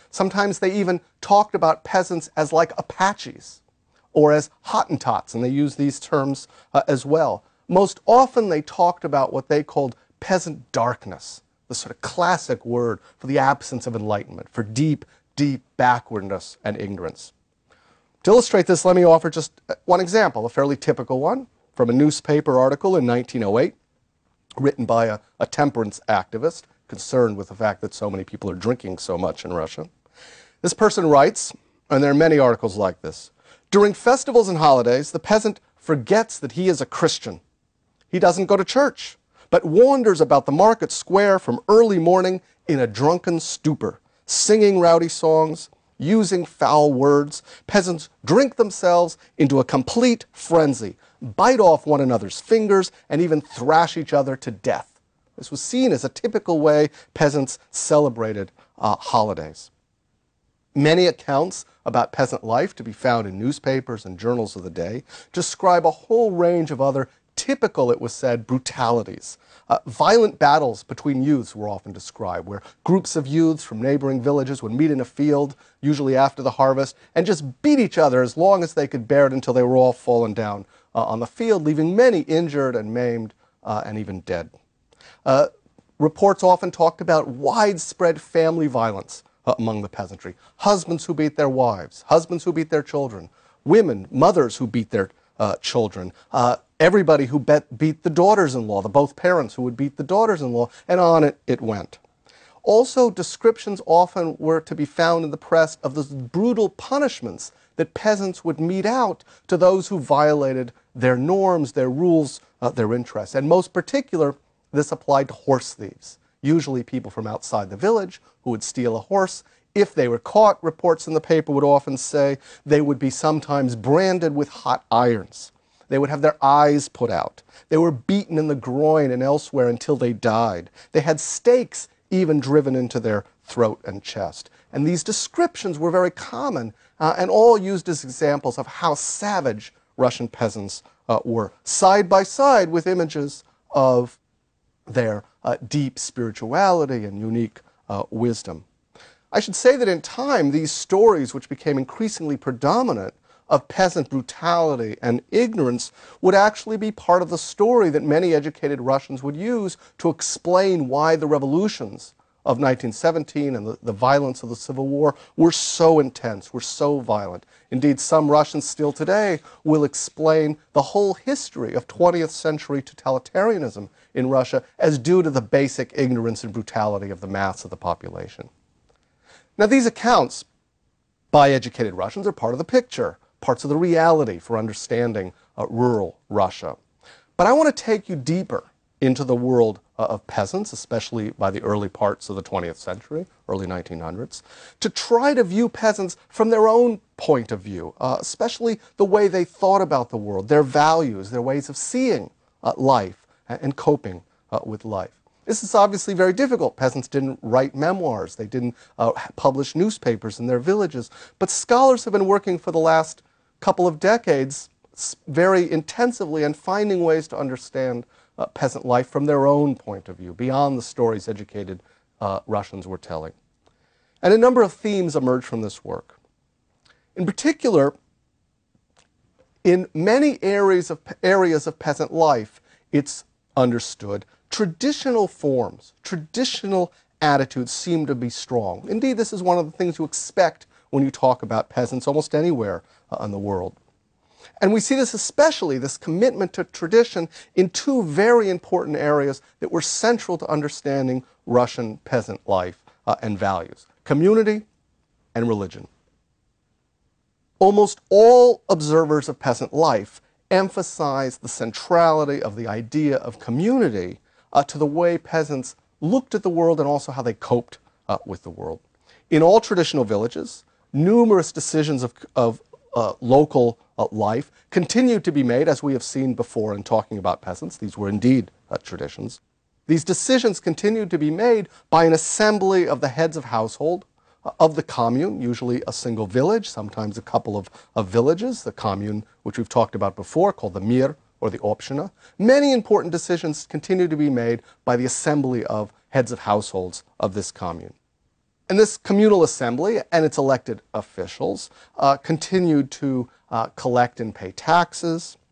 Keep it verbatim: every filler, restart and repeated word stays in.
Sometimes they even talked about peasants as like Apaches or as Hottentots, and they used these terms uh, as well. Most often they talked about what they called peasant darkness, the sort of classic word for the absence of enlightenment, for deep, deep backwardness and ignorance. To illustrate this, let me offer just one example, a fairly typical one, from a newspaper article in nineteen oh eight, written by a, a temperance activist concerned with the fact that so many people are drinking so much in Russia. This person writes, and there are many articles like this, "During festivals and holidays, the peasant forgets that he is a Christian. He doesn't go to church, but wanders about the market square from early morning in a drunken stupor, singing rowdy songs, using foul words. Peasants drink themselves into a complete frenzy, bite off one another's fingers, and even thrash each other to death." This was seen as a typical way peasants celebrated uh, holidays. Many accounts about peasant life, to be found in newspapers and journals of the day, describe a whole range of other typical, it was said, brutalities. Uh, violent battles between youths were often described, where groups of youths from neighboring villages would meet in a field, usually after the harvest, and just beat each other as long as they could bear it until they were all fallen down uh, on the field, leaving many injured and maimed uh, and even dead. Uh, reports often talked about widespread family violence uh, among the peasantry. Husbands who beat their wives, husbands who beat their children, women, mothers who beat their uh, children, uh, everybody who bet, beat the daughters-in-law, the both parents who would beat the daughters-in-law, and on it, it went. Also, descriptions often were to be found in the press of the brutal punishments that peasants would mete out to those who violated their norms, their rules, uh, their interests. And most particular, this applied to horse thieves, usually people from outside the village who would steal a horse. If they were caught, reports in the paper would often say they would be sometimes branded with hot irons. They would have their eyes put out. They were beaten in the groin and elsewhere until they died. They had stakes even driven into their throat and chest. And these descriptions were very common uh, and all used as examples of how savage Russian peasants uh, were, side by side with images of their uh, deep spirituality and unique uh, wisdom. I should say that in time, these stories, which became increasingly predominant, of peasant brutality and ignorance, would actually be part of the story that many educated Russians would use to explain why the revolutions of nineteen seventeen and the, the violence of the Civil War were so intense, were so violent. Indeed, some Russians still today will explain the whole history of twentieth century totalitarianism in Russia as due to the basic ignorance and brutality of the mass of the population. Now, these accounts by educated Russians are part of the picture, parts of the reality for understanding uh, rural Russia. But I want to take you deeper into the world uh, of peasants, especially by the early parts of the twentieth century, early nineteen hundreds, to try to view peasants from their own point of view, uh, especially the way they thought about the world, their values, their ways of seeing uh, life and coping uh, with life. This is obviously very difficult. Peasants didn't write memoirs. They didn't uh, publish newspapers in their villages. But scholars have been working for the last couple of decades very intensively and finding ways to understand uh, peasant life from their own point of view, beyond the stories educated uh, Russians were telling. And a number of themes emerge from this work. In particular, in many areas of, areas of peasant life, it's understood traditional forms, traditional attitudes seem to be strong. Indeed, this is one of the things you expect when you talk about peasants almost anywhere uh, in the world. And we see this especially, this commitment to tradition, in two very important areas that were central to understanding Russian peasant life uh, and values: community and religion. Almost all observers of peasant life emphasize the centrality of the idea of community uh, to the way peasants looked at the world and also how they coped uh, with the world. In all traditional villages, numerous decisions of, of uh, local uh, life continued to be made, as we have seen before in talking about peasants. These were indeed uh, traditions. These decisions continued to be made by an assembly of the heads of household, uh, of the commune, usually a single village, sometimes a couple of, of villages, the commune, which we've talked about before, called the Mir, or the Община. Many important decisions continue to be made by the assembly of heads of households of this commune. And this communal assembly and its elected officials uh, continued to uh, collect and pay taxes.